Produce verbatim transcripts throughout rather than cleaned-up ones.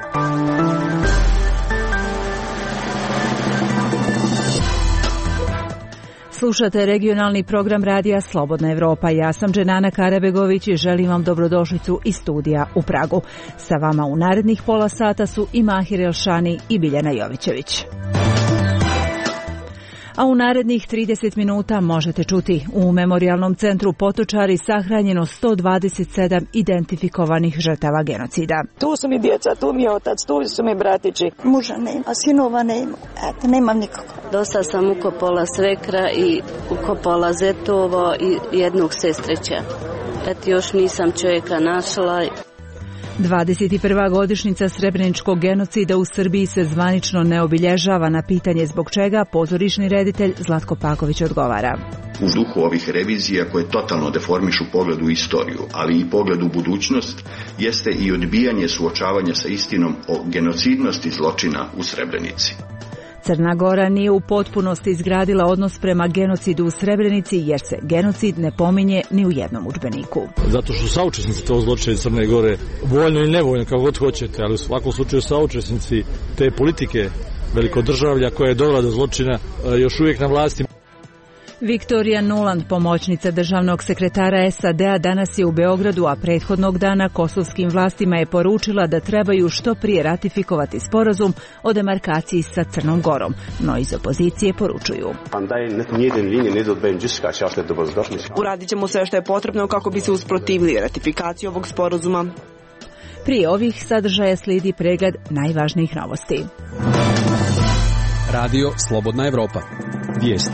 Slušate regionalni program radija Slobodna Evropa. Ja sam Dženana Karabegović i želim vam dobrodošlicu iz studija u Pragu. Sa vama u narednih pola sata su i Mahir Elšani i Biljana Jovićević. A u narednih trideset minuta možete čuti: u Memorijalnom centru Potočari sahranjeno sto dvadeset sedam identifikovanih žrtava genocida. Tu su mi djeca, tu mi je otac, tu su mi bratići. Muža nema, a sinova nema. Eto, nemam nikako. Dosta sam ukopala svekra i ukopala zetovo i jednog sestrića. Eto, još nisam čovjeka našla. dvadeset prva godišnjica Srebreničkog genocida u Srbiji se zvanično ne obilježava. Na pitanje zbog čega pozorišni reditelj Zlatko Paković odgovara: u duhu ovih revizija koje totalno deformišu pogled u istoriju, ali i pogled u budućnost, jeste i odbijanje suočavanja sa istinom o genocidnosti zločina u Srebrenici. Crna Gora nije u potpunosti izgradila odnos prema genocidu u Srebrenici, jer se genocid ne pominje ni u jednom udžbeniku. Zato što saučesnici tog zločina iz Crne Gore, voljno ili nevoljno, kako god hoćete, ali u svakom slučaju saučesnici te politike velikodržavlja koja je dovela do zločina, još uvijek na vlasti. Victoria Nuland, pomoćnica državnog sekretara S A D-a, danas je u Beogradu, a prethodnog dana kosovskim vlastima je poručila da trebaju što prije ratifikovati sporazum o demarkaciji sa Crnom Gorom. No iz opozicije poručuju: uradit ćemo sve što je potrebno kako bi se usprotivili ratifikaciji ovog sporazuma. Prije ovih sadržaja slijedi pregled najvažnijih novosti. Radio Slobodna Evropa. Vijesti.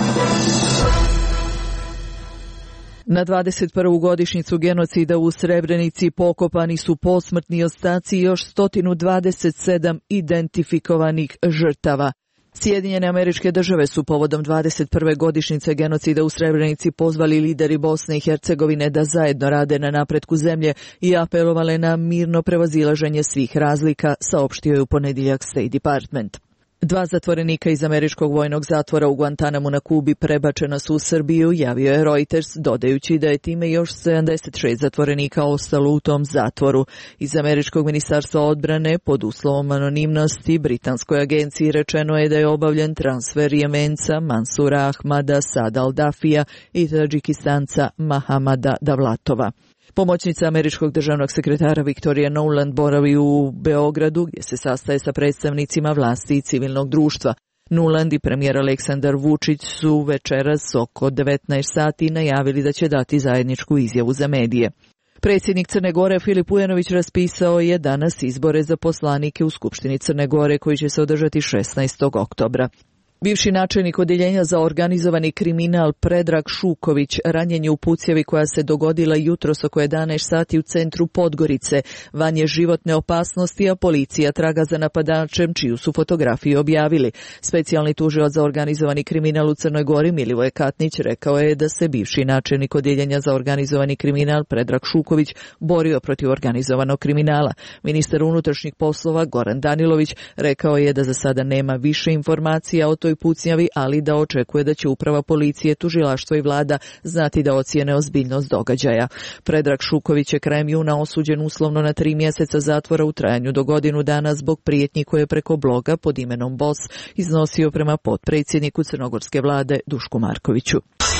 Na dvadeset prvu godišnjicu genocida u Srebrenici pokopani su posmrtni ostaci još sto dvadeset sedam identifikovanih žrtava. Sjedinjene Američke Države su povodom dvadeset prve godišnjice genocida u Srebrenici pozvali lideri Bosne i Hercegovine da zajedno rade na napretku zemlje i apelovale na mirno prevazilaženje svih razlika, saopštio je u ponedjeljak State Department. Dva zatvorenika iz američkog vojnog zatvora u Guantanamu na Kubi prebačena su u Srbiju, javio je Reuters, dodajući da je time još sedamdeset šest zatvorenika ostalo u tom zatvoru. Iz američkog ministarstva odbrane pod uslovom anonimnosti britanskoj agenciji rečeno je da je obavljen transfer Jemenca Mansura Ahmada Sad al-Dafija i Tadžikistanca Mahamada Davlatova. Pomoćnica američkog državnog sekretara Victoria Nuland boravi u Beogradu, gdje se sastaje sa predstavnicima vlasti i civilnog društva. Nuland i premijer Aleksandar Vučić su večeras oko devetnaest sati najavili da će dati zajedničku izjavu za medije. Predsjednik Crne Gore Filip Ujanović raspisao je danas izbore za poslanike u Skupštini Crne Gore koji će se održati šesnaestog oktobra. Bivši načelnik odjeljenja za organizovani kriminal Predrag Šuković ranjen je u pucjavi koja se dogodila jutros oko jedanaest sati u centru Podgorice. Van je životne opasnosti, a policija traga za napadačem čiju su fotografiju objavili. Specijalni tužilac za organizovani kriminal u Crnoj Gori Milivoje Katnić rekao je da se bivši načelnik odjeljenja za organizovani kriminal Predrag Šuković borio protiv organizovanog kriminala. Ministar unutrašnjih poslova Goran Danilović rekao je da za sada nema više informacija o toj pucnjavi, ali da očekuje da će uprava policije, tužilaštvo i vlada znati da ocijene ozbiljnost događaja. Predrag Šuković je krajem juna osuđen uslovno na tri mjeseca zatvora u trajanju do godinu dana zbog prijetnji koje je preko bloga pod imenom Boss iznosio prema potpredsjedniku crnogorske vlade Dušku Markoviću.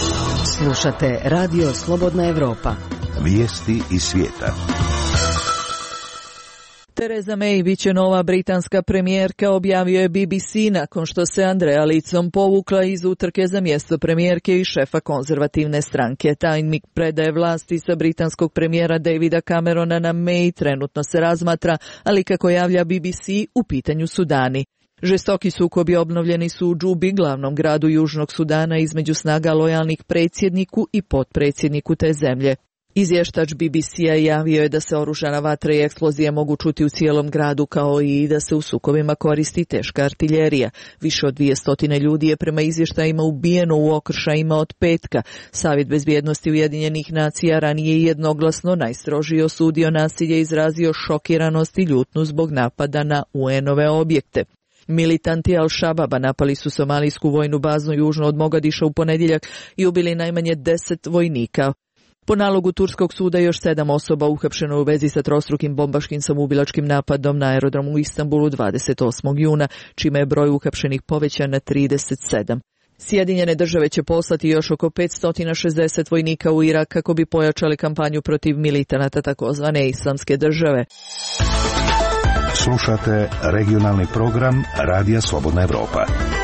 Slušate Radio Slobodna Evropa. Vijesti iz svijeta. Theresa May biće nova britanska premijerka, objavio je B B C nakon što se Andrea Leadsom povukla iz utrke za mjesto premijerke i šefa konzervativne stranke. Tajnik predaje vlasti sa britanskog premijera Davida Camerona na May trenutno se razmatra, ali kako javlja B B C, u pitanju su dani. Žestoki sukobi obnovljeni su u Džubi, glavnom gradu Južnog Sudana, između snaga lojalnih predsjedniku i potpredsjedniku te zemlje. Izvještač B B C-a javio je da se oružana vatra i eksplozije mogu čuti u cijelom gradu, kao i da se u sukobima koristi teška artiljerija. Više od dvjesto ljudi je prema izvještajima ubijeno u okršajima od petka. Savjet bezbjednosti Ujedinjenih nacija ranije jednoglasno najstrožije osudio nasilje i izrazio šokiranost i ljutnju zbog napada na U N-ove objekte. Militanti Al-Shababa napali su somalijsku vojnu bazu južno od Mogadiša u ponedjeljak i ubili najmanje deset vojnika. Po nalogu turskog suda još sedam osoba uhapšeno u vezi sa trostrukim bombaškim samoubilačkim napadom na aerodromu u Istanbulu dvadeset osmog juna, čime je broj uhapšenih povećan na trideset sedam. Sjedinjene države će poslati još oko petsto šezdeset vojnika u Irak kako bi pojačali kampanju protiv militanata takozvane Islamske države. Slušate regionalni program Radija Slobodna Evropa.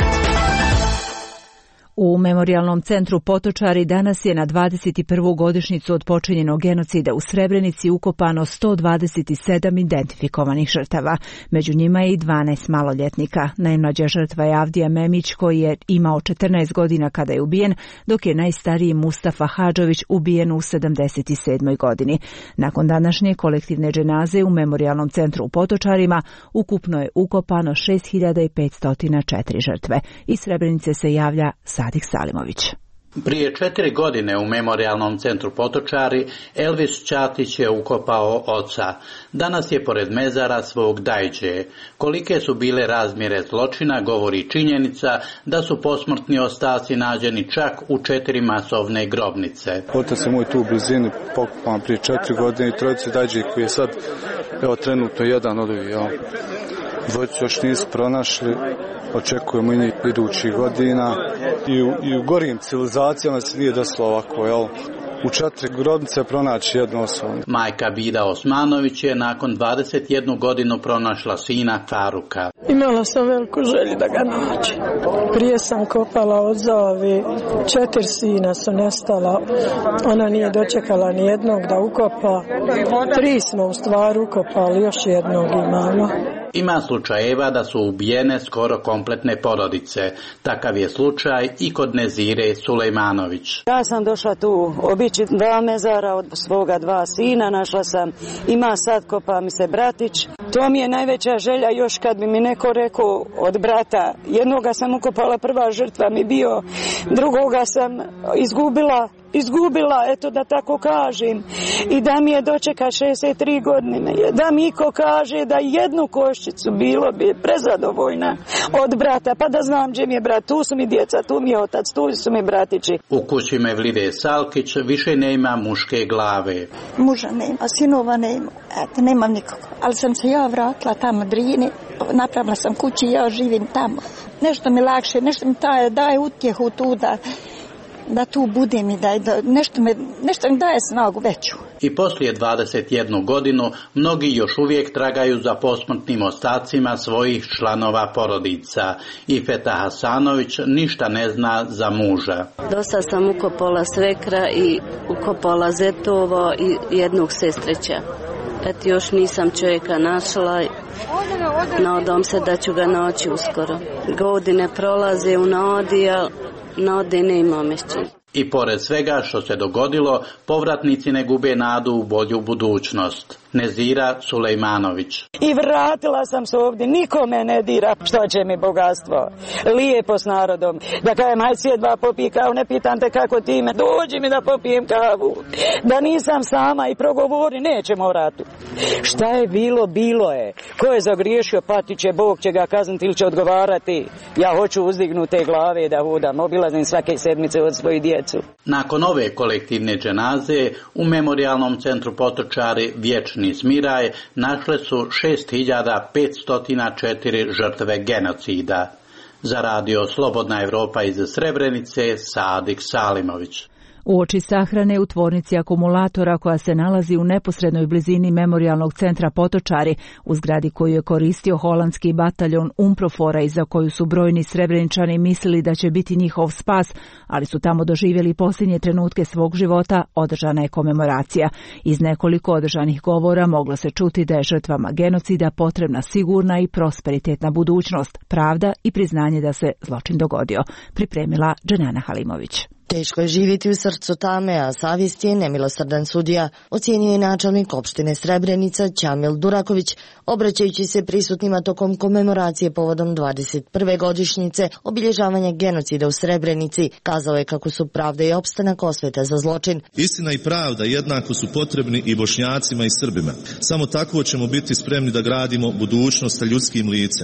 U Memorijalnom centru Potočari danas je na dvadeset prvu godišnjicu od počinjenog genocida u Srebrenici ukopano sto dvadeset sedam identifikovanih žrtava. Među njima je i dvanaest maloljetnika. Najmlađa žrtva je Avdija Memić koji je imao četrnaest godina kada je ubijen, dok je najstariji Mustafa Hadžović ubijen u sedamdeset sedmoj godini. Nakon današnje kolektivne dženaze u Memorijalnom centru u Potočarima ukupno je ukopano šest hiljada petsto četiri žrtve. Iz Srebrenice se javlja Sadik Salimović. Prije četiri godine u Memorijalnom centru Potočari Elvis Ćatić je ukopao oca. Danas je pored mezara svog dajđe. Kolike su bile razmjere zločina govori činjenica da su posmrtni ostaci nađeni čak u četiri masovne grobnice. Otac je moj tu u blizini pokopan prije četiri godine i trojice dajđe koji je sad evo trenutno jedan od ovih. Dvojicu još nisu pronašli, očekujemo i idućih godina. I u, i u gorim civilizacijama se nije desilo ovako, jel? U četiri grobnice pronaći jednu osobu. Majka Vida Osmanović je nakon dvadeset jednu godinu pronašla sina Faruka. Imala sam veliku želju da ga nađe. Prije sam kopala od Zove, četiri sina su nestala. Ona nije dočekala ni jednog da ukopa. Tri smo u stvari ukopali, još jednog imamo. Ima slučajeva da su ubijene skoro kompletne porodice. Takav je slučaj i kod Nezire Sulejmanović. Ja sam došla tu obići dva mezara od svoga dva sina, našla sam, ima sad kopa mi se bratić. To mi je najveća želja, još kad bi mi neko rekao od brata. Jednoga sam ukopala, prva žrtva mi bio, drugoga sam izgubila. Izgubila, eto da tako kažem, i da mi je dočeka šezdeset tri godine, da mi ko kaže da jednu koščicu bilo bi prezadovoljna od brata, pa da znam gdje mi je brat, tu su mi djeca, tu mi je otac, tu su mi bratići. U kući Mevlide Salkić više nema muške glave. Muža nema, sinova nema, eto nemam nikako, ali sam se ja vratila tamo Drini, napravila sam kući i ja živim tamo. Nešto mi lakše, nešto mi daje, daje utjehu tu da... da tu budem i da, da nešto, me, nešto mi daje snagu veću. I poslije dvadeset jednu godinu mnogi još uvijek tragaju za posmrtnim ostacima svojih članova porodica. I Feta Hasanović ništa ne zna za muža. Dosta sam ukopala svekra i ukopala zetovo i jednog sestreća. Eto još nisam čovjeka našla. Nadam se da ću ga naći uskoro. Godine prolaze u nadi, a nade ne imam ještě. I pored svega što se dogodilo, povratnici ne gube nadu u bolju budućnost. Nezira Sulejmanović. I vratila sam se ovdje, nikome ne dira, što će mi bogatstvo. Lijepo s narodom. Da kajem, haj sjedva popij kavu, ne pitam te kako ti me, dođi mi da popijem kavu. Da nisam sama i progovori, nećemo vratu. Šta je bilo, bilo je. Ko je zagriješio, pati će, Bog će ga kazniti ili će odgovarati. Ja hoću uzdignute glave da hodam, obilazim svake sedmice od svojih djecu. Nakon ove kolektivne dženaze u Memorijalnom centru Potočari Vječni smiraj našle su šest hiljada petsto četiri žrtve genocida. Za radio Slobodna Evropa iz Srebrenice, Sadik Salimović. Uoči sahrane u tvornici akumulatora koja se nalazi u neposrednoj blizini Memorijalnog centra Potočari, u zgradi koju je koristio holandski bataljon Umprofora i za koju su brojni Srebreničani mislili da će biti njihov spas, ali su tamo doživjeli posljednje trenutke svog života, održana je komemoracija. Iz nekoliko održanih govora moglo se čuti da je žrtvama genocida potrebna sigurna i prosperitetna budućnost, pravda i priznanje da se zločin dogodio. Pripremila Dženana Halimović. Teško je živjeti u srcu tame, a savjest je nemilosrdan sudija, ocijenio je načelnik opštine Srebrenica Ćamil Duraković, obraćajući se prisutnima tokom komemoracije povodom dvadeset prve godišnjice obilježavanja genocida u Srebrenici. Kazao je kako su pravda i opstanak osveta za zločin. Istina i pravda jednako su potrebni i Bošnjacima i Srbima. Samo tako ćemo biti spremni da gradimo budućnost sa ljudskim licem.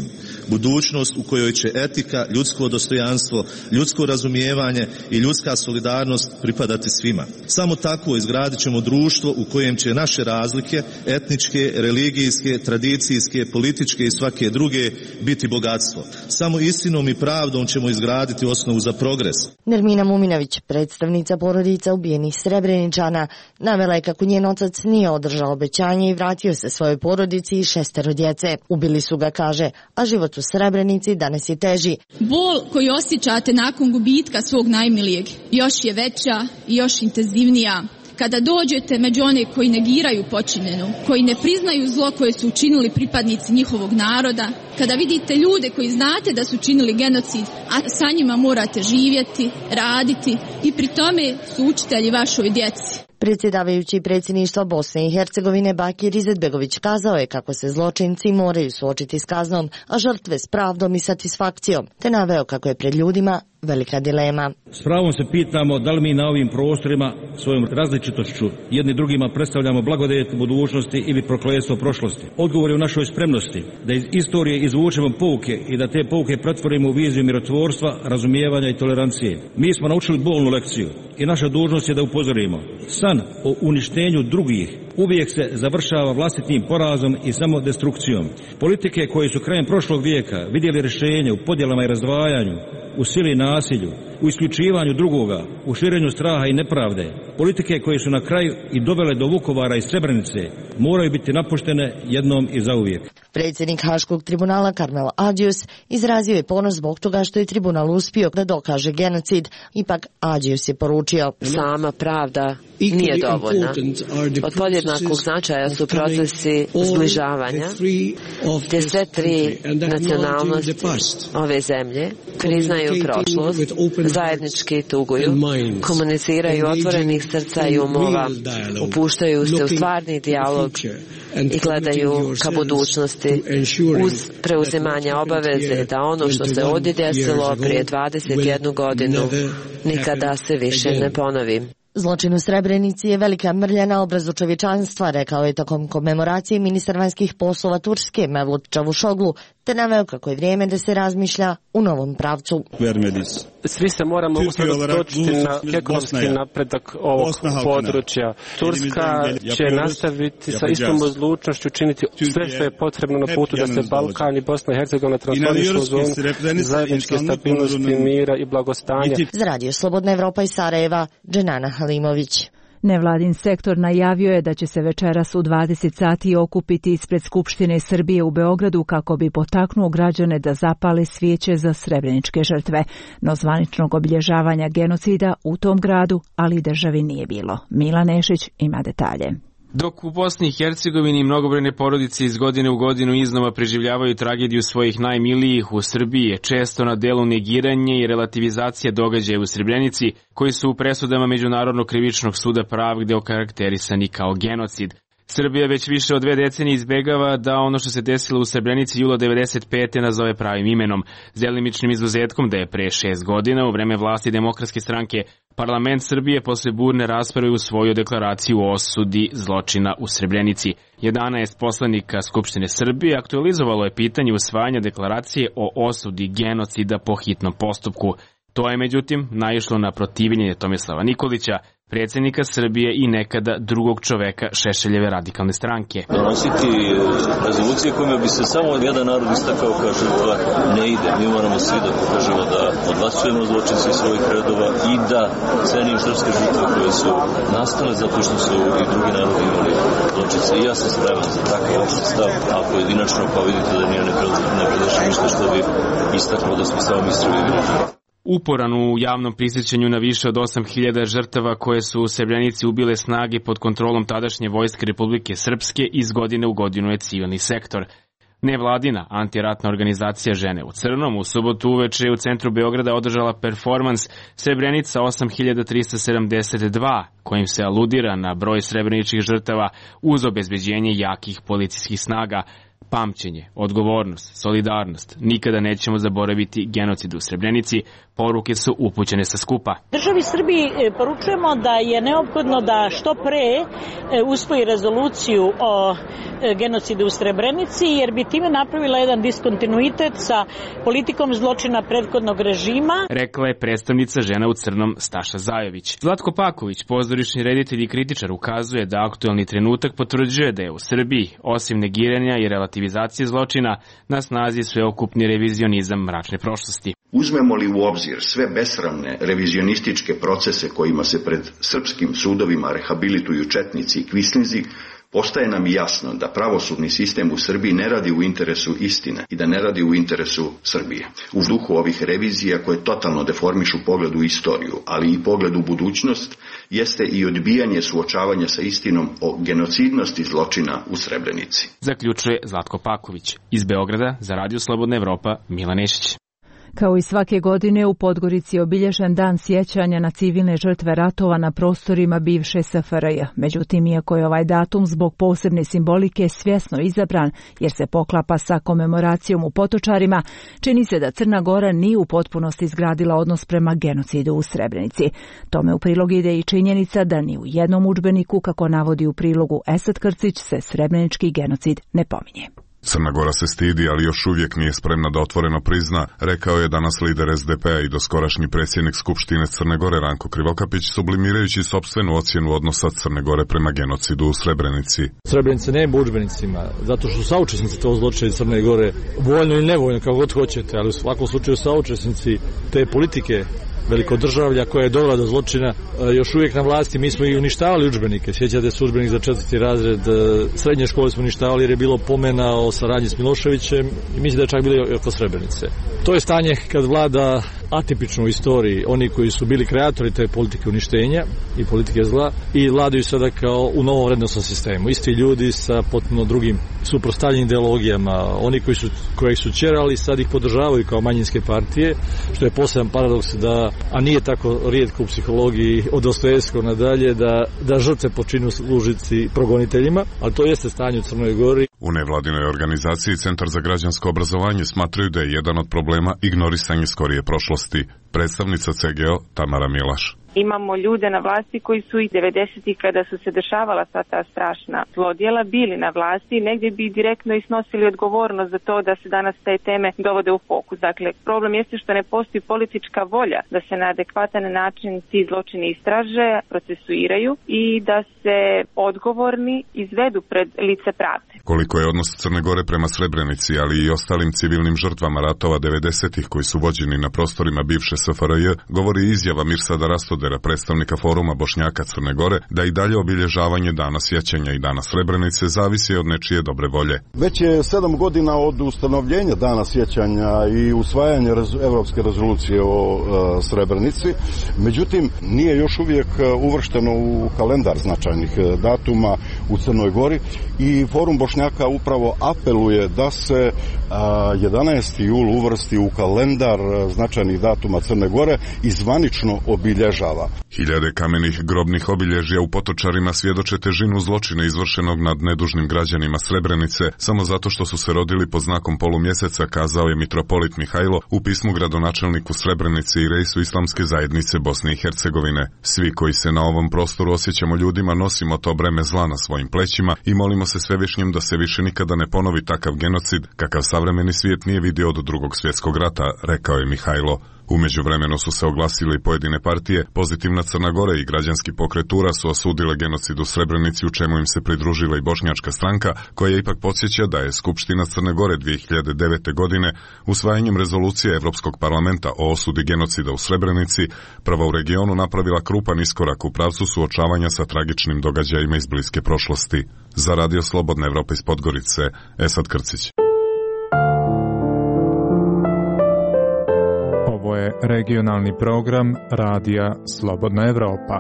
budućnost u kojoj će etika, ljudsko dostojanstvo, ljudsko razumijevanje i ljudska solidarnost pripadati svima. Samo tako izgradit ćemo društvo u kojem će naše razlike, etničke, religijske, tradicijske, političke i svake druge biti bogatstvo. Samo istinom i pravdom ćemo izgraditi osnovu za progres. Nermina Muminović, predstavnica porodica ubijenih Srebreničana, navela je kako njen otac nije održao obećanje i vratio se svojoj porodici i šestero djece. Ubili su ga, kaže, a život u Srebrenici danas je teži. Bol koju osjećate nakon gubitka svog najmilijeg još je veća i još intenzivnija. Kada dođete među one koji negiraju počinjeno, koji ne priznaju zlo koje su učinili pripadnici njihovog naroda, kada vidite ljude koji znate da su učinili genocid, a sa njima morate živjeti, raditi i pri tome su učitelji vašoj djeci. Predsjedavajući predsjedništva Bosne i Hercegovine Bakir Izetbegović kazao je kako se zločinci moraju suočiti s kaznom, a žrtve s pravdom i satisfakcijom, te naveo kako je pred ljudima velika dilema. S pravom se pitamo da li mi na ovim prostorima svojom različitošću jedni drugima predstavljamo blagodet budućnosti ili prokletstvo prošlosti. Odgovor je u našoj spremnosti da iz istorije izvučemo pouke i da te pouke pretvorimo u viziju mirotvorstva, razumijevanja i tolerancije. Mi smo naučili bolnu lekciju i naša dužnost je da upozorimo. San o uništenju drugih uvijek se završava vlastitim porazom i samodestrukcijom. Politike koje su krajem prošlog vijeka vidjeli rješenje u podjelama i razdvajanju, u sili i nasilju, u isključivanju drugoga, u širenju straha i nepravde, politike koje su na kraju i dovele do Vukovara i Srebrenice, moraju biti napuštene jednom i zauvijek. Predsjednik Haškog tribunala Karmel Adžius izrazio je ponos zbog toga što je tribunal uspio da dokaže genocid. Ipak Adžius je poručio: sama pravda nije dovoljna. Od podjednakog značaja su procesi zbližavanja, gdje sve tri nacionalnosti ove zemlje priznaju prošlost, zajednički tuguju, komuniciraju otvorenih srca i umova, upuštaju se u stvarni dijalog i gledaju ka budućnosti uz preuzimanje obaveze da ono što se ovdje desilo prije dvadeset jednu godinu nikada se više ne ponovi. Zločin u Srebrenici je velika mrlja na obrazu čovječanstva, rekao je tokom komemoracije ministar vanjskih poslova Turske Mevlut Čavuşoglu, te naveo kako je vrijeme da se razmišlja u novom pravcu. Svi se moramo usredotočiti na ekonomski napredak ovog područja. Turska će nastaviti sa istom odlučnošću činiti sve što je potrebno na putu da se Balkan i Bosna i Hercegovina transformišu u zonu zajedničke stabilnosti, mira i blagostanja. Za Radio Slobodna Evropa iz Sarajeva, Dženana Halimović. Nevladin sektor najavio je da će se večeras u dvadeset sati okupiti ispred Skupštine Srbije u Beogradu kako bi potaknuo građane da zapale svijeće za srebreničke žrtve. No zvaničnog obilježavanja genocida u tom gradu, ali i državi nije bilo. Mila Nešić ima detalje. Dok u Bosni i Hercegovini mnogobrojne porodice iz godine u godinu iznova preživljavaju tragediju svojih najmilijih, u Srbiji je često na delu negiranje i relativizacija događaja u Srebrenici, koji su u presudama Međunarodnog krivičnog suda pravde okarakterisani kao genocid. Srbija već više od dve decenije izbegava da ono što se desilo u Srebrenici jula devedeset pete nazove pravim imenom, zelimičnim izuzetkom da je pre šest godina u vreme vlasti Demokratske stranke Parlament Srbije posle burne rasprave usvojio deklaraciju o osudi zločina u Srebrenici. jedanaest poslanika Skupštine Srbije aktualizovalo je pitanje usvajanja deklaracije o osudi genocida po hitnom postupku. To je međutim naišlo na protivljenje Tomislava Nikolića, predsjednika Srbije i nekada drugog čoveka Šešeljeve radikalne stranke. Donositi rezolucije kojima bi se samo jedan narod istakao kao žrtva ne ide. Mi moramo svi da pokažemo da odbacujemo zločince iz svojih redova i da cenimo srpske žrtve koje su nastale zato što su i drugi narodi imali zločince. I ja sam spreman za takav opšti stav, a pojedinačno pa vidite da nije ne predešao ništa što bi istaklo da smo samo mislili vidjeti. Uporan u javnom prisjećanju na više od osam hiljada žrtava koje su u Srebrenici ubile snage pod kontrolom tadašnje vojske Republike Srpske, iz godine u godinu je civilni sektor. Nevladina antiratna organizacija Žene u crnom u subotu uveče u centru Beograda održala performans Srebrenica osam hiljada trista sedamdeset dva, kojim se aludira na broj srebreničkih žrtava uz obezbeđenje jakih policijskih snaga. Pamćenje, odgovornost, solidarnost, nikada nećemo zaboraviti genocid u Srebrenici, poruke su upućene sa skupa. Državi Srbiji poručujemo da je neophodno da što pre usvoji rezoluciju o genocidu u Srebrenici, jer bi time napravila jedan diskontinuitet sa politikom zločina prethodnog režima. Rekla je predstavnica Žena u crnom Staša Zajović. Zlatko Paković, pozorišni reditelj i kritičar, ukazuje da aktuelni trenutak potvrđuje da je u Srbiji, osim negiranja i relativizacije zločina, na snazi sveokupni revizionizam mračne prošlosti. Uzmemo li u obzir sve besramne revizionističke procese kojima se pred srpskim sudovima rehabilituju četnici i kvislinzi, postaje nam jasno da pravosudni sistem u Srbiji ne radi u interesu istine i da ne radi u interesu Srbije. U duhu ovih revizija koje totalno deformišu pogled u istoriju, ali i pogled u budućnost, jeste i odbijanje suočavanja sa istinom o genocidnosti zločina u Srebrenici. Zaključuje Zlatko Paković. Iz Beograda za Radio Slobodna Evropa, Milan Nešić. Kao i svake godine u Podgorici je obilježen dan sjećanja na civilne žrtve ratova na prostorima bivše S F R J. Međutim, iako je ovaj datum zbog posebne simbolike svjesno izabran jer se poklapa sa komemoracijom u Potočarima, čini se da Crna Gora nije u potpunosti izgradila odnos prema genocidu u Srebrenici. Tome u prilog ide i činjenica da ni u jednom udžbeniku, kako navodi u prilogu Esad Krcić, se srebrenički genocid ne pominje. Crna Gora se stidi, ali još uvijek nije spremna da otvoreno prizna, rekao je danas lider S D P-a i doskorašnji predsjednik Skupštine Crne Gore Ranko Krivokapić, sublimirajući sopstvenu ocjenu odnosa Crne Gore prema genocidu u Srebrenici. Srebrenica nema u udžbenicima, zato što su saučesnici tog zločina Crne Gore, voljno ili nevoljno, kako god hoćete, ali u svakom slučaju saučesnici te politike velikodržavlja koja je dovela do zločina, još uvijek na vlasti. Mi smo i uništavali udžbenike. Sjećate se udžbenik za četvrti razred srednje škole smo uništavali jer je bilo pomena o saradnji s Miloševićem i mislim da je čak bilo i oko Srebrenice. To je stanje kad vlada atipično u istoriji oni koji su bili kreatori te politike uništenja i politike zla i vladaju sada kao u novom vrednosnom sistemu. Isti ljudi sa potpuno drugim suprotstavljenim ideologijama. Oni koji su, koji su ćerali sad ih podržavaju kao manjinske partije, što je poseban paradoks da, a nije tako rijetko u psihologiji od Dostojevskog nadalje, da, da žrtve počinu služiti progoniteljima, ali to jeste stanje u Crnoj Gori. U nevladinoj organizaciji Centar za građansko obrazovanje smatraju da je jedan od problema ignorisanje skorije prošlosti. Predstavnica C G O Tamara Milaš. Imamo ljude na vlasti koji su i devedesetih kada su se dešavala sva ta strašna zlodjela bili na vlasti i negdje bi direktno isnosili odgovornost za to da se danas te teme dovode u fokus. Dakle, problem jeste što ne postoji politička volja da se na adekvatan način ti zločini istraže, procesuiraju i da se odgovorni izvedu pred lice pravde. Koliko je odnos Crne Gore prema Srebrenici, ali i ostalim civilnim žrtvama ratova devedesetih koji su vođeni na prostorima bivše S F R J, govori izjava Mirsada Rastodera, predstavnika Foruma Bošnjaka Crne Gore, da i dalje obilježavanje Dana sjećanja i Dana Srebrenice zavisi od nečije dobre volje. Već je sedam godina od ustanovljenja Dana sjećanja i usvajanja rez, Evropske rezolucije o e, Srebrenici, međutim nije još uvijek uvršteno u kalendar značajnih datuma u Crnoj Gori i Forum Bošnjaka upravo apeluje da se a, jedanaesti jul uvrsti u kalendar značajnih datuma Crne Gore i zvanično obilježava. Hiljade kamenih grobnih obilježja u Potočarima svjedoče težinu zločina izvršenog nad nedužnim građanima Srebrenice samo zato što su se rodili pod znakom polumjeseca, kazao je mitropolit Mihajlo u pismu gradonačelniku Srebrenice i rejsu Islamske zajednice Bosne i Hercegovine. Svi koji se na ovom prostoru osjećamo ljudima nosimo to breme zla na svojim plećima i molimo se Svevišnjem da se više nikada ne ponovi takav genocid kakav savremeni svijet nije vidio od drugog svjetskog rata, rekao je Mihajlo. U međuvremenu su se oglasili pojedine partije, Pozitivna Crna Gora i Građanski pokret U R A su osudile genocid u Srebrenici, u čemu im se pridružila i Bošnjačka stranka, koja ipak podsjeća da je Skupština Crne Gore dvije hiljade devete. godine usvajanjem rezolucije Evropskog parlamenta o osudi genocida u Srebrenici prva u regionu napravila krupan iskorak u pravcu suočavanja sa tragičnim događajima iz bliske prošlosti. Za Radio Slobodna Evropa iz Podgorice, Esad Krcić. Ovo je regionalni program Radija Slobodna Evropa.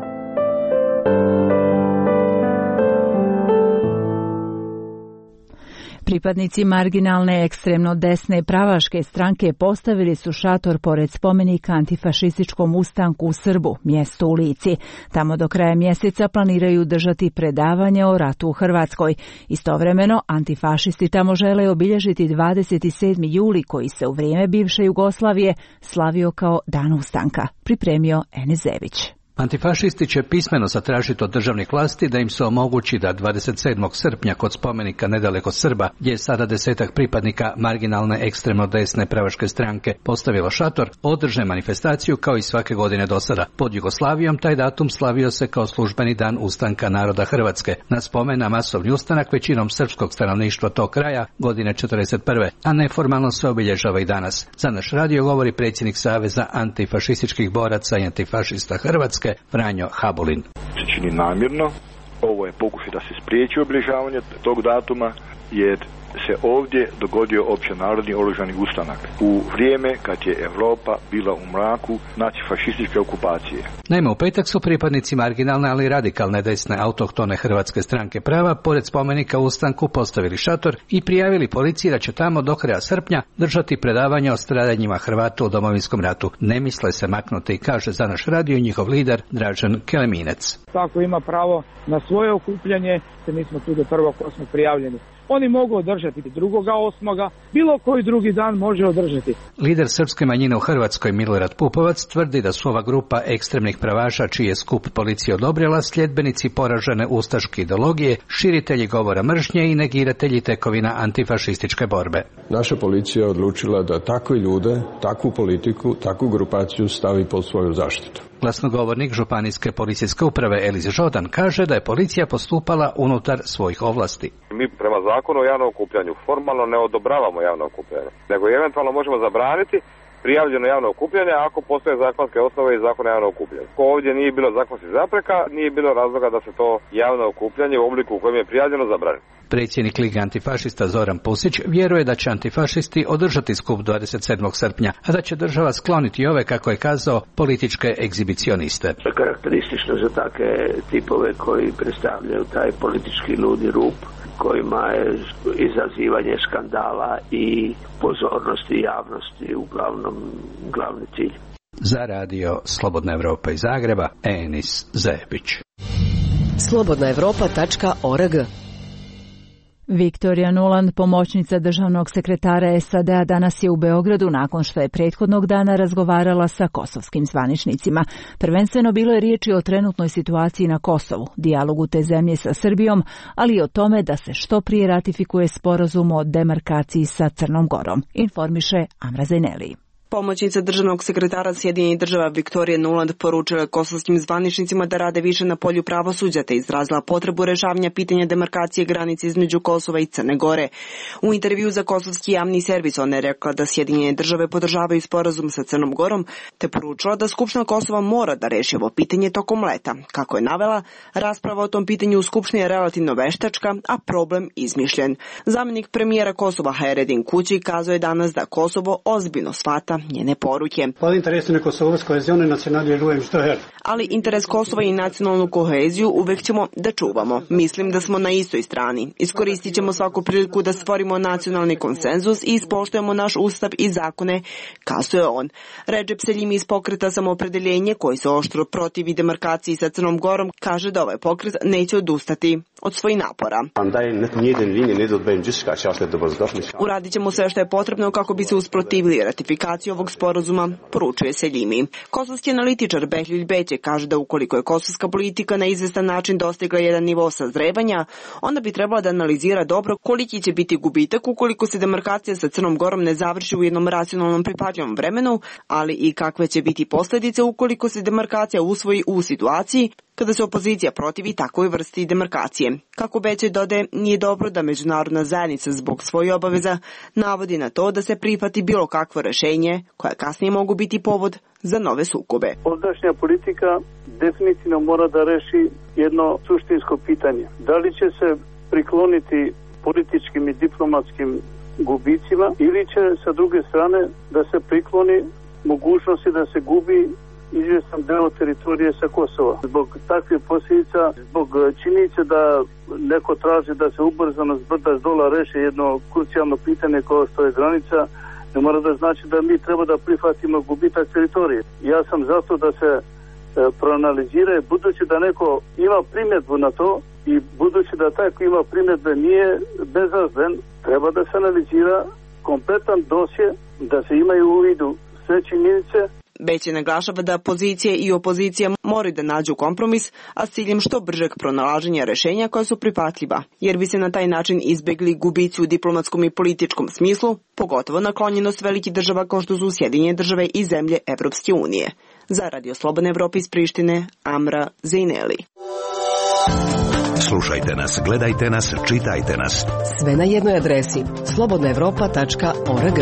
Pripadnici marginalne ekstremno desne pravaške stranke postavili su šator pored spomenika antifašističkom ustanku u Srbu, mjesto u Lici. Tamo do kraja mjeseca planiraju držati predavanje o ratu u Hrvatskoj. Istovremeno, antifašisti tamo žele obilježiti dvadeset sedmi juli koji se u vrijeme bivše Jugoslavije slavio kao Dan ustanka, pripremio Enezević. Antifašisti će pismeno zatražiti od državnih vlasti da im se omogući da dvadeset sedmog srpnja kod spomenika nedaleko Srba, gdje je sada desetak pripadnika marginalne ekstremno desne pravaške stranke postavilo šator, održe manifestaciju kao i svake godine do sada. Pod Jugoslavijom taj datum slavio se kao službeni dan ustanka naroda Hrvatske, na spomen na masovni ustanak većinom srpskog stanovništva tog kraja godine četrdeset prve, a neformalno se obilježava i danas. Za naš radio govori predsjednik Saveza antifašističkih boraca i antifašista Hrvatske, Franjo Habulin. Se čini namjerno, ovo je pokušaj da se spriječi obilježavanje tog datuma, jer se ovdje dogodio općenarodni oružani ustanak u vrijeme kad je Europa bila u mraku nacifašističke okupacije. Naime, u petak su pripadnici marginalne, ali radikalne desne autohtone Hrvatske stranke prava pored spomenika ustanku postavili šator i prijavili policiji da će tamo do kraja srpnja držati predavanje o stradanjima Hrvata u Domovinskom ratu. Ne misle se maknuti, kaže za naš radio njihov lider Dražen Keleminec. Svako ima pravo na svoje okupljanje, te mi smo tu do prvog osmog prijavljeni. Oni mogu održati drugoga osmoga, bilo koji drugi dan može održati. Lider srpske manjine u Hrvatskoj Milorad Pupovac tvrdi da su ova grupa ekstremnih pravaša, čiji je skup policija odobrila, sljedbenici poražene ustaške ideologije, širitelji govora mržnje i negiratelji tekovina antifašističke borbe. Naša policija je odlučila da takve ljude, takvu politiku, takvu grupaciju stavi pod svoju zaštitu. Glasnogovornik županijske policijske uprave Eliz Žodan kaže da je policija postupala unutar svojih ovlasti. Mi prema zakonu o javnom okupljanju formalno ne odobravamo javno okupljanje, nego eventualno možemo zabraniti prijavljeno javno okupljanje ako postoje zakonske osnove i zakon o javnom okupljanju. Ko ovdje nije bilo zakonskih zapreka, nije bilo razloga da se to javno okupljanje u obliku u kojem je prijavljeno zabrani. Predsjednik Lige antifašista Zoran Pusić vjeruje da će antifašisti održati skup dvadeset sedmog srpnja, a da će država skloniti ove, kako je kazao, političke egzibicioniste. Karakteristično za takve tipove koji predstavljaju taj politički ludi rup, kojima je izazivanje skandala i pozornosti javnosti uglavnom glavni cilj. Za radio Slobodna Evropa iz Zagreba, Enis Zebić. slobodna evropa tačka org. Viktorija Nuland, pomoćnica državnog sekretara S A D-a, danas je u Beogradu nakon što je prethodnog dana razgovarala sa kosovskim zvaničnicima. Prvenstveno bilo je riječi o trenutnoj situaciji na Kosovu, dijalogu te zemlje sa Srbijom, ali i o tome da se što prije ratifikuje sporazum o demarkaciji sa Crnom Gorom, informiše Amra Zajneli. Pomoćnica državnog sekretara Sjedinjenih država Viktorija Nuland poručila kosovskim zvaničnicima da rade više na polju pravosuđa te izrazila potrebu rješavanja pitanja demarkacije granice između Kosova i Crne Gore. U intervju za kosovski javni servis ona je rekla da Sjedinjene države podržavaju sporazum sa Crnom Gorom te poručila da Skupština Kosova mora da reši ovo pitanje tokom leta. Kako je navela, rasprava o tom pitanju u Skupštini je relativno veštačka, a problem izmišljen. Zamjenik premijera Kosova Hayreddin Kući kazao je danas da Kosovo ozbiljno shvata njene poruke. Ali interes Kosova i nacionalnu koheziju uvek ćemo da čuvamo. Mislim da smo na istoj strani. Iskoristit ćemo svaku priliku da stvorimo nacionalni konsenzus i ispoštujemo naš ustav i zakone, kazao je on. Redžep Seljimi iz pokreta Samoopredeljenje, koji se oštro protivi demarkaciji sa Crnom Gorom, kaže da ovaj pokret neće odustati od svojih napora. Uradit ćemo sve što je potrebno kako bi se usprotivili ratifikaciju ovog sporazuma, poručuje Seljimi. Kosovski analitičar Behlil Beće kaže da ukoliko je kosovska politika na izvestan način dostigla jedan nivo sazrevanja, onda bi trebala da analizira dobro koliki će biti gubitak ukoliko se demarkacija sa Crnom Gorom ne završi u jednom racionalnom prihvatljivom vremenu, ali i kakve će biti posljedice ukoliko se demarkacija usvoji u situaciji kada se opozicija protivi takvoj vrsti demarkacije. Kako Beće dode, nije dobro da međunarodna zajednica zbog svojih obaveza navodi na to da se prihvati bilo kakvo rješenje koja kasnije mogu biti povod za nove sukobe. Ovdašnja politika definitivno mora da reši jedno suštinsko pitanje. Da li će se prikloniti političkim i diplomatskim gubicima ili će sa druge strane da se prikloni mogućnosti da se gubi izvjestan deo teritorije sa Kosova. Zbog takvih posljedica, zbog činjenice da neko traži da se ubrzano s brda s dola reši jedno krucijalno pitanje kao što je granica, ne mora da znači da mi treba da prihvatimo gubitak teritorije. Ja sam zato da se e, proanalizira, budući da neko ima primjedbu na to i budući da taj ko ima primjedbe nije bezazlen, treba da se analizira kompletan dosje, da se imaju u vidu sve činjenice. Beće naglašava da pozicije i opozicija moraju da nađu kompromis, a s ciljem što bržeg pronalaženja rešenja koja su prihvatljiva, jer bi se na taj način izbegli gubici u diplomatskom i političkom smislu, pogotovo naklonjenost velikih država kao što su Sjedinjene države i zemlje Evropske unije. Za Radio Slobodne Evrope iz Prištine, Amra Zejneli. Slušajte nas, gledajte nas, čitajte nas. Sve na jednoj adresi slobodna evropa tačka org.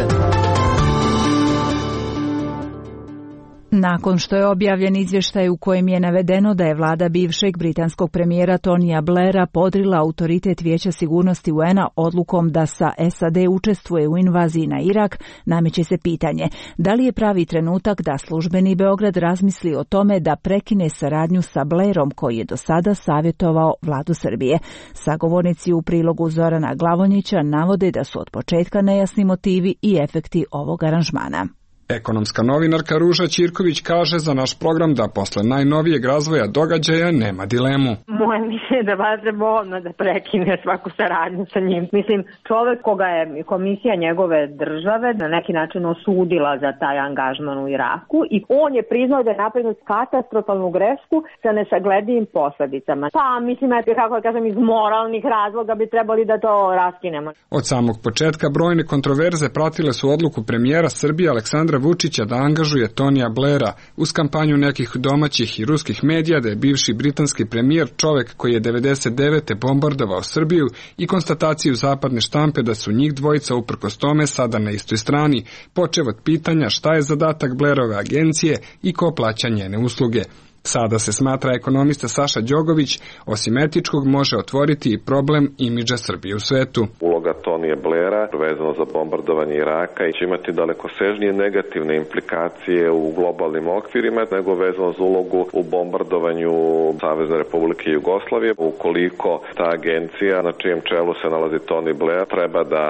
Nakon što je objavljen izvještaj u kojem je navedeno da je vlada bivšeg britanskog premijera Tonija Blaira podrila autoritet Vijeća sigurnosti U N A odlukom da sa S A D učestvuje u invaziji na Irak, nameće se pitanje da li je pravi trenutak da službeni Beograd razmisli o tome da prekine saradnju sa Blairom koji je do sada savjetovao vladu Srbije. Sagovornici u prilogu Zorana Glavonjića navode da su od početka nejasni motivi i efekti ovog aranžmana. Ekonomska novinarka Ruža Ćirković kaže za naš program da posle najnovijeg razvoja događaja nema dilemu. Moje mišljenje da vas treba odmah da prekine svaku saradnju sa njim. Mislim, čovek koga je komisija njegove države na neki način osudila za taj angažman u Iraku i on je priznao da je napravio katastrofalnu grešku sa nesagledivim posledicama. Pa, mislim, eto, kako da kažem, iz moralnih razloga bi trebali da to raskinemo. Od samog početka brojne kontroverze pratile su odluku premijera Srbije Aleksandra Vučića da angažuje Tonija Blaira uz kampanju nekih domaćih i ruskih medija da je bivši britanski premijer čovek koji je devedeset devete bombardovao Srbiju i konstataciju zapadne štampe da su njih dvojica uprkos tome sada na istoj strani, počev od pitanja šta je zadatak Blairove agencije i ko plaća njene usluge. Sada se smatra ekonomista Saša Đogović, osim etičkog može otvoriti i problem imidža Srbije u svetu. Uloga Tonija Blaira vezano za bombardovanje Iraka i će imati dalekosežnije negativne implikacije u globalnim okvirima nego vezano za ulogu u bombardovanju Savezne Republike Jugoslavije. Ukoliko ta agencija na čijem čelu se nalazi Tony Blair treba da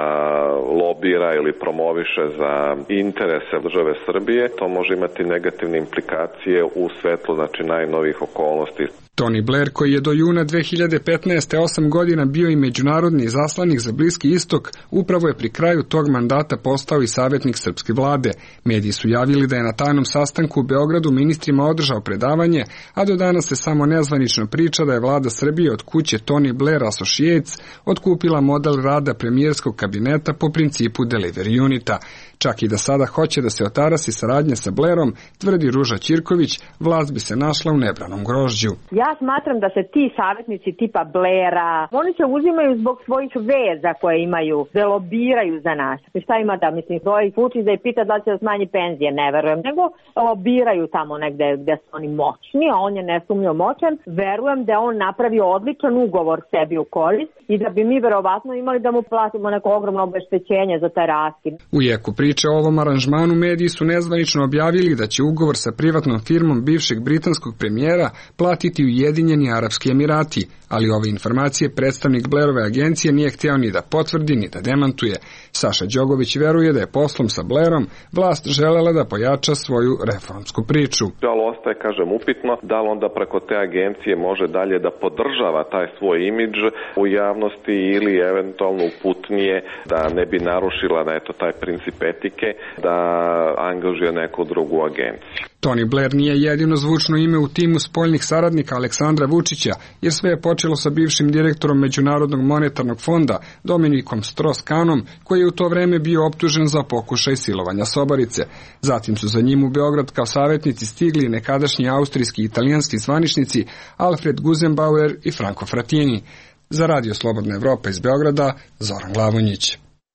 lobira ili promoviše za interese države Srbije, to može imati negativne implikacije u svetlu znači najnovijih okolnosti. Tony Blair, koji je do juna dve hiljade petnaeste. osam godina bio i međunarodni izaslanik za Bliski istok, upravo je pri kraju tog mandata postao i savjetnik srpske vlade. Mediji su javili da je na tajnom sastanku u Beogradu ministrima održao predavanje, a do danas se samo nezvanično priča da je vlada Srbije od kuće Tony Blair Associates otkupila model rada premijerskog kabineta po principu delivery unita. Čak i da sada hoće da se otarasi saradnje sa Blairom, tvrdi Ruža Ćirković, vlast bi se našla u nebranom grožđu. Ja smatram da se ti savjetnici tipa Blaira, oni se uzimaju zbog svojih veza koje imaju, da lobiraju za nas. I šta ima da, mislim, svojih Vučić da je pita da će da smanji penzije, ne verujem, nego lobiraju tamo negde gde su oni moćni, a on je nesumnjivo moćan. Verujem da on napravio odličan ugovor sebi u korist i da bi mi verovatno imali da mu platimo neko ogromno obeštećenje za taj raskid. U jeku priče o ovom aranžmanu mediji su nezvanično objavili da će ugovor sa privatnom firmom bivšeg britanskog premijera platiti Ujedinjeni Arapski Emirati, ali ove informacije predstavnik Blairove agencije nije hteo ni da potvrdi ni da demantuje. Saša Đogović veruje da je poslom sa Blairom vlast želela da pojača svoju reformsku priču. Ali ostaje, kažem, upitno da li onda preko te agencije može dalje da podržava taj svoj imidž u javnosti ili eventualno uputnije da ne bi narušila na eto taj princip etike da angažuje neku drugu agenciju. Tony Blair nije jedino zvučno ime u timu spoljnih saradnika Aleksandra Vučića, jer sve je počelo sa bivšim direktorom Međunarodnog monetarnog fonda Dominikom Strauss-Kahnom, koji je u to vreme bio optužen za pokušaj silovanja sobarice. Zatim su za njim u Beograd kao savjetnici stigli nekadašnji austrijski i italijanski zvaničnici Alfred Gusenbauer i Franco Frattini. Za Radio Slobodna Evropa iz Beograda, Zoran Glavonjić.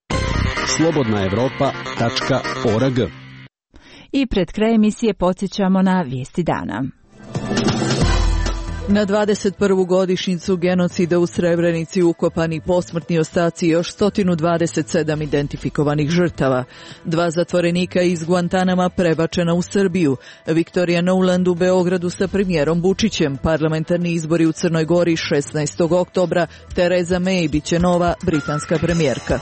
slobodna evropa tačka org. I pred kraj emisije podsjećamo na vijesti dana. Na dvadeset prvu godišnjicu genocida u Srebrenici ukopani posmrtni ostaci još sto dvadeset sedam identifikovanih žrtava. Dva zatvorenika iz Guantanama prebačena u Srbiju. Victoria Nuland u Beogradu sa premijerom Vučićem. Parlamentarni izbori u Crnoj Gori šesnaestog oktobra. Tereza May biće nova britanska premijerka.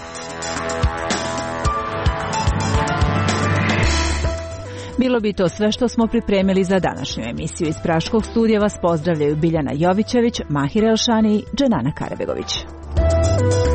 Bilo bi to sve što smo pripremili za današnju emisiju. Iz Praškog studija vas pozdravljaju Biljana Jovićević, Mahir Elšani i Dženana Karabegović.